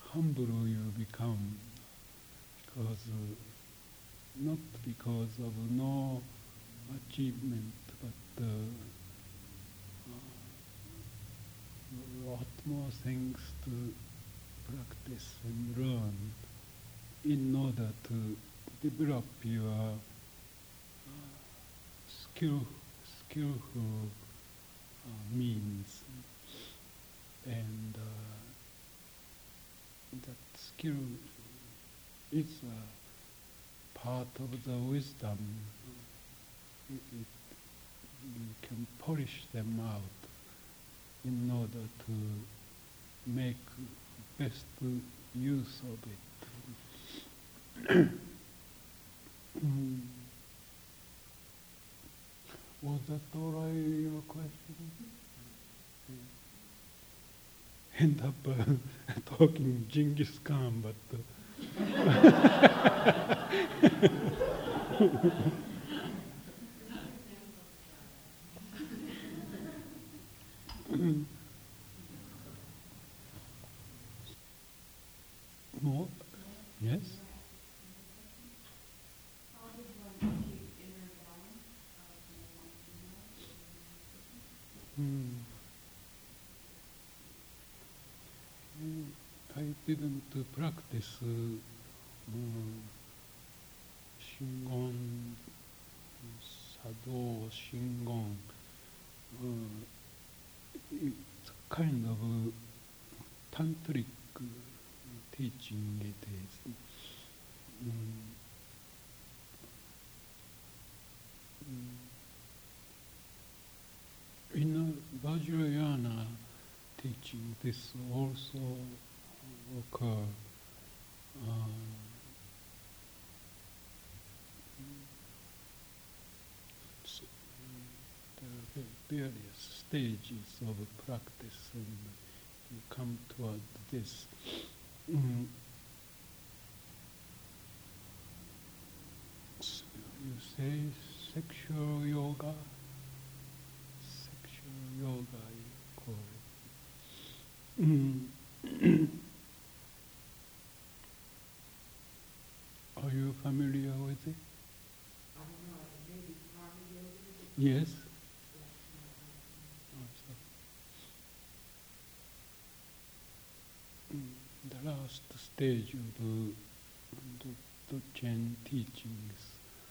humble you become, because not because of no achievement, but a lot more things to practice and learn in order to develop your skillful means, and that skill is a part of the wisdom. You can polish them out in order to make best use of it. Was that all right, your question? End up talking Genghis Khan, but more? Yes? I didn't practice Shingon, Sado, Shingon. It's kind of tantric teaching it is. In Vajrayana teaching, this also occur. There are various stages of practice, and you come toward this. You say sexual yoga? Sexual yoga, you call it. Are you familiar with it? I don't know, maybe karma yoga? Yes. The last stage of the Chen teachings,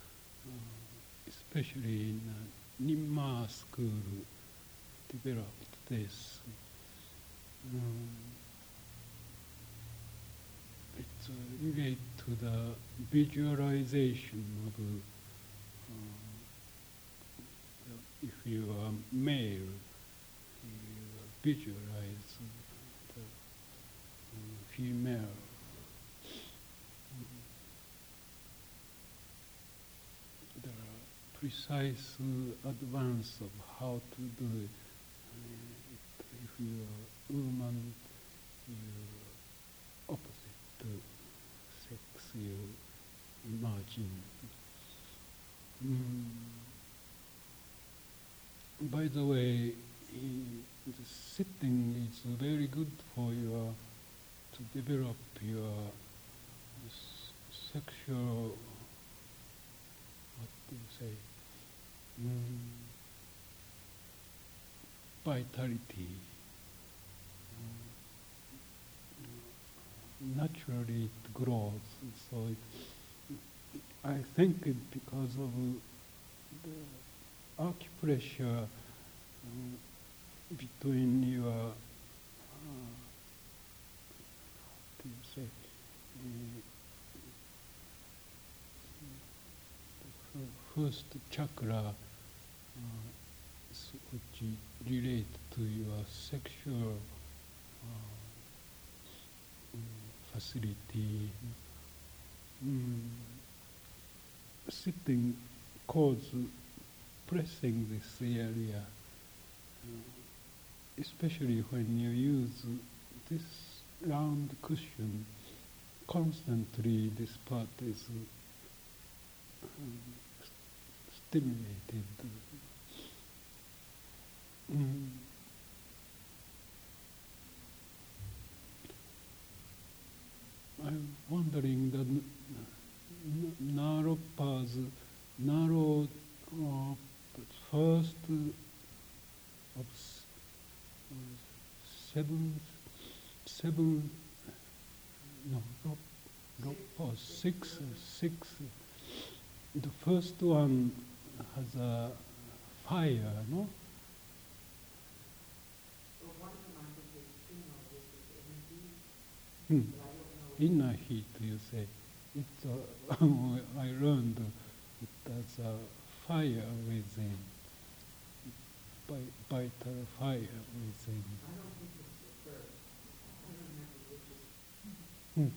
especially in Nyingma school, developed this. It's related to the visualization of if you are male, you visualize the female. There are precise advance of how to do it. If you are a woman, you opposite sex, you imagine. By the way, the sitting is very good for your to develop your sexual, what do you say, vitality. Naturally it grows, so I think it because of the acupressure between your, what do you say, the first chakra, which relate to your sexual facility. Sitting causes pressing this area, especially when you use this round cushion constantly. This part is stimulated. wondering the Naropa's narrow first of seven, no, Ropa, six. The first one has a fire, no? Well, one of them I think is female, which is energy, Hmm. but I don't know. Inner heat, you say. It's I learned it as a fire within, vital fire within. I don't think it's the first. I don't remember which is. Hmm.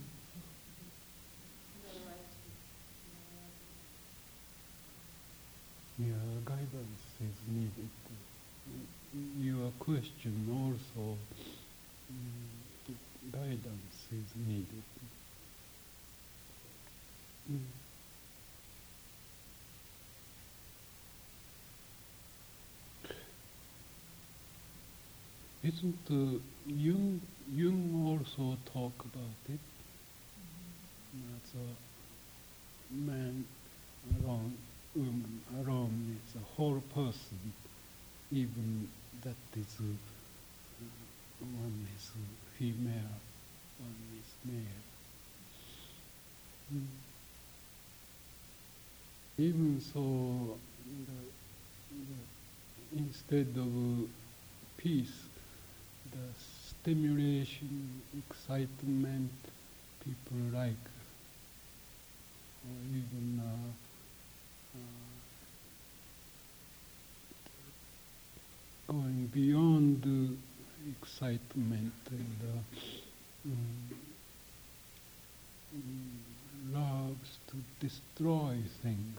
Yeah, guidance is needed. Your question also, guidance is needed. Isn't Jung also talk about it? That's a man alone, woman alone is a whole person, even that is one is female, one is male. Even so, instead of peace, the stimulation, excitement people like, or even going beyond the excitement and loves to destroy things.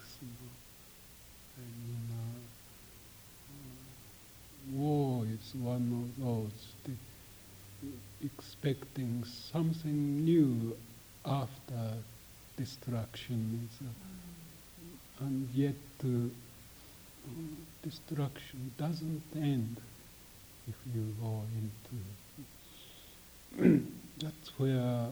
And war is one of those, expecting something new after destruction is, and yet destruction doesn't end if you go into that's where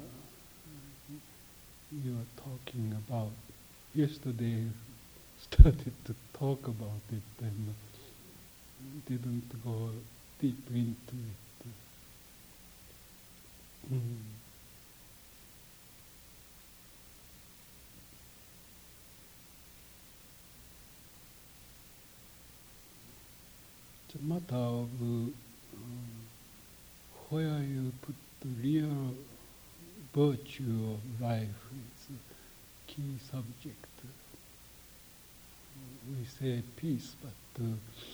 you are talking about. Yesterday started to talk about it and didn't go deep into it. It's a matter of where you put the real virtue of life. It's a key subject. We say peace, but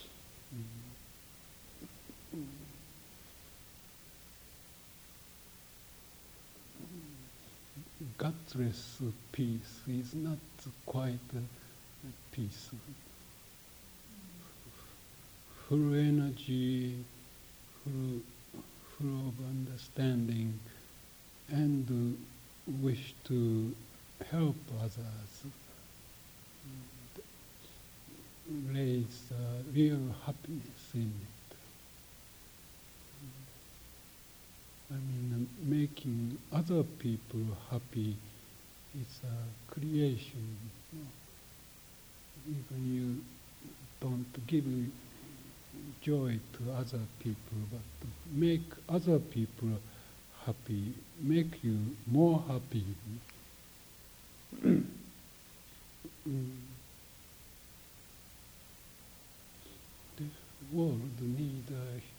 gutless peace is not quite peace. Full energy, full of understanding, and wish to help others, raise real happiness in it. I mean, making other people happy is a creation. Even you don't give joy to other people, but to make other people happy, make you more happy. This world needs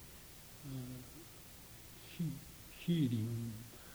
healing.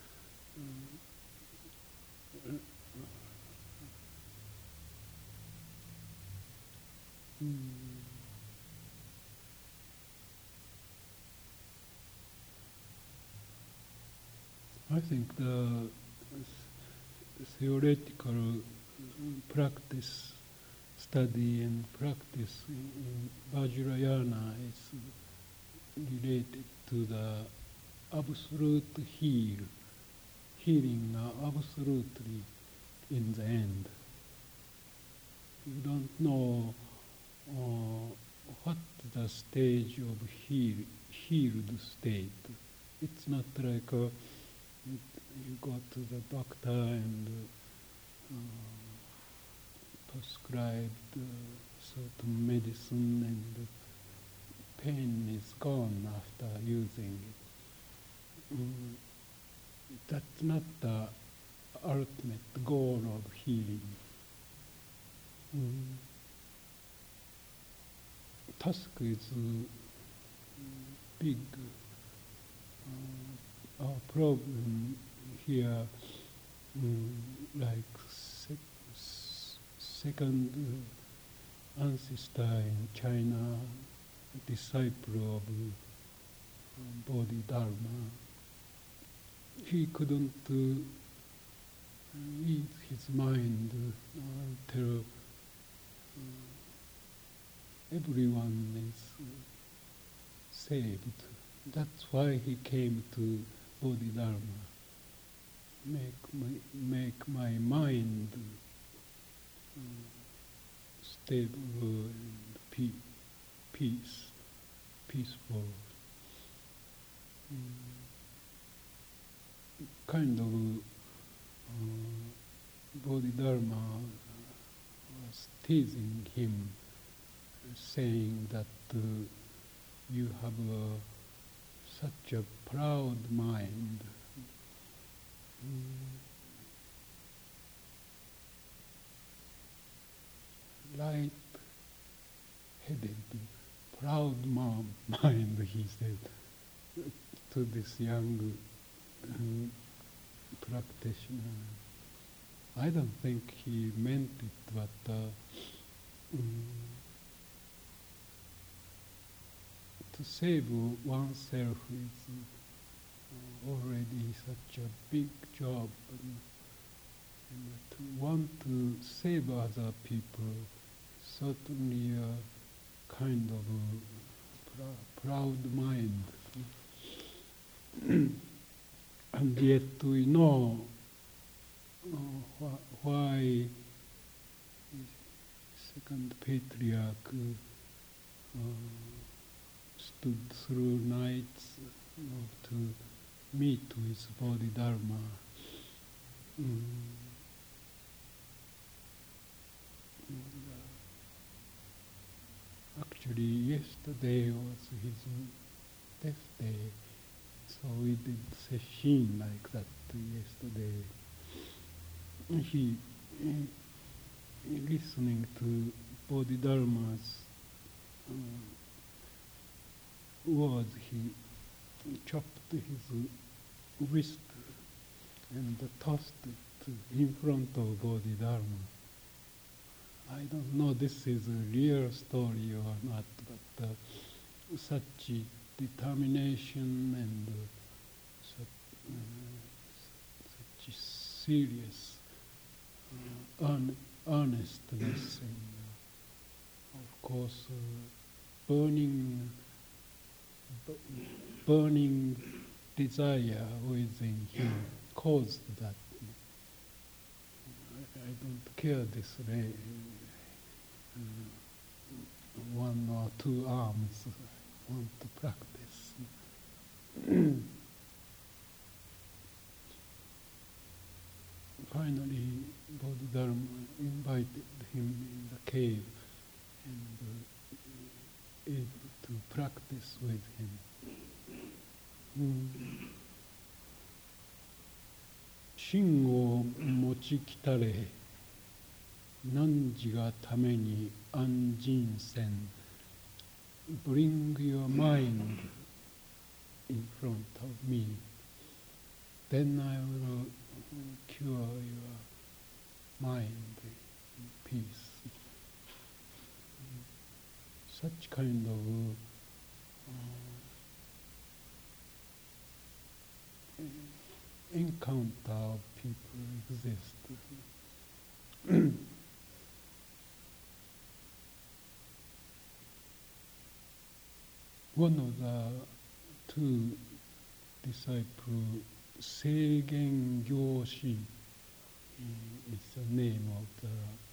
I think the theoretical practice, study and practice in Vajrayana is related to the absolute healing absolutely in the end. You don't know what the stage of healed state. It's not like you go to the doctor and prescribed certain medicine, and pain is gone after using it. That's not the ultimate goal of healing. Task is big. Our problem here, like second ancestor in China, disciple of Bodhidharma, he couldn't ease his mind until everyone is saved. That's why he came to Bodhidharma. Make my mind stable and peaceful. Kind of Bodhidharma was teasing him, saying that you have such a proud mind. Light-headed, proud mind, he said to this young practitioner. I don't think he meant it, but to save oneself is already such a big job, and to want to save other people, certainly a kind of proud mind. And yet we know why second patriarch stood through nights to meet with Bodhidharma. Actually, yesterday was his death day, so we did session like that yesterday. He listening to Bodhidharma's words, he chopped his wrist and tossed it in front of Bodhidharma. I don't know this is a real story or not, but such determination and such serious earnestness and of course burning desire within him caused that. I don't care this way, one or two arms, I want to practice. Finally, Bodhidharma invited him in the cave and able to practice with him. 真を持ちきたれ、汝がために安心せん。Bring your mind in front of me, then I will cure your mind in peace. Such kind of encounter of people exist. One of the two disciples, Seigen Gyoshi, is the name of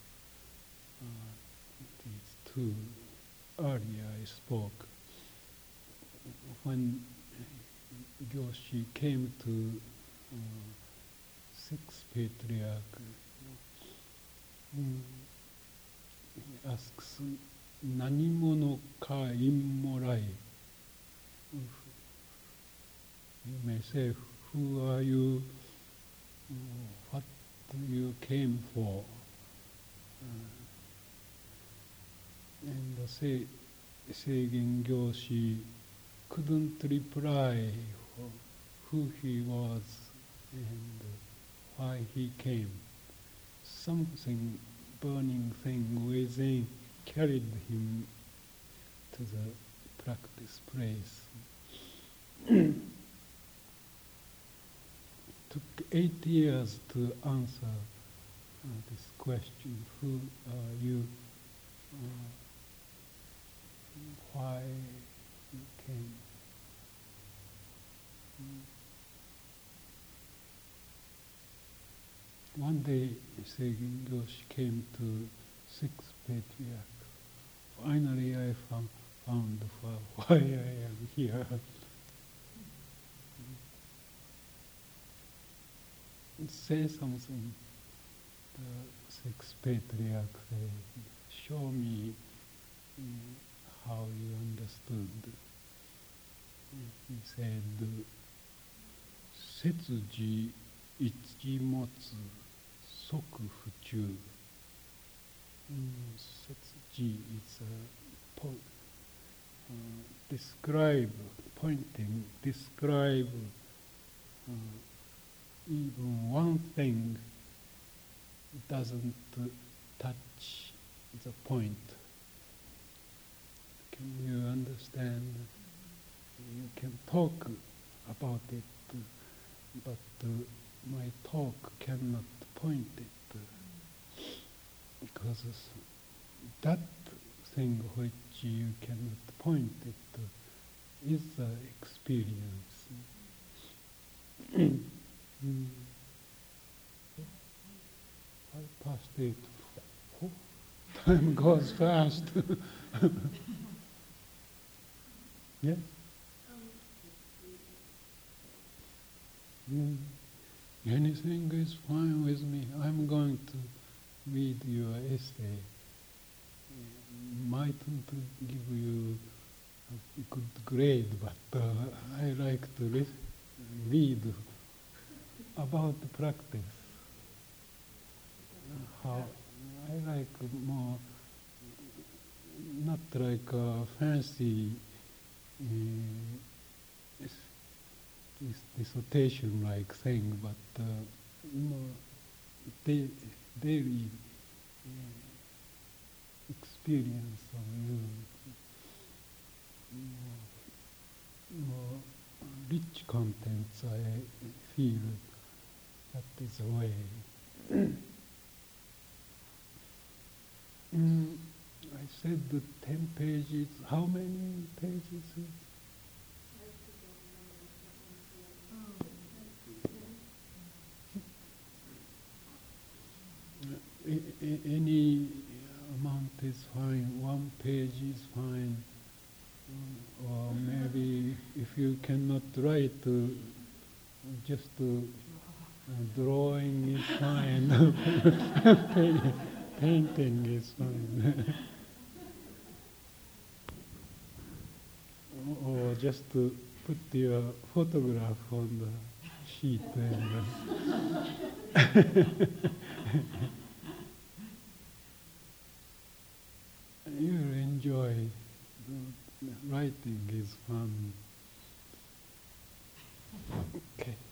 these two earlier I spoke. When Gyoshi came to sixth patriarch, he asks, "Nanimono ka immorai?" You may say, "Who are you? What you came for?" And the Seigen Gyoshi couldn't reply who he was and why he came. Something, burning thing within, carried him to the practice place. Took 8 years to answer this question: who are you? Why you came? One day, Seigen Gyoshi came to sixth patriarch. Finally, I found why I am here. Say something. The sixth patriarch said, "Show me how you understood." He said, "Setsuji ichimotsu soku fuchu." Setsuji is describe, pointing, describe even one thing doesn't touch the point. Can you understand? You can talk about it, but my talk cannot point it, because that thing which you cannot point it is the experience. I passed it. Time goes fast. Yes? Anything is fine with me. I'm going to read your essay. Mightn't give you a good grade, but I like to read about the practice. How I like more, not like a fancy dissertation-like thing, but more daily experience of you, more rich contents. I feel that is the way. I said the 10 pages. How many pages? Any amount is fine. 1 page is fine. Or maybe if you cannot write, just drawing is fine. Painting is fine. Or just to put your photograph on the sheet. You'll enjoy. Writing is fun. Okay.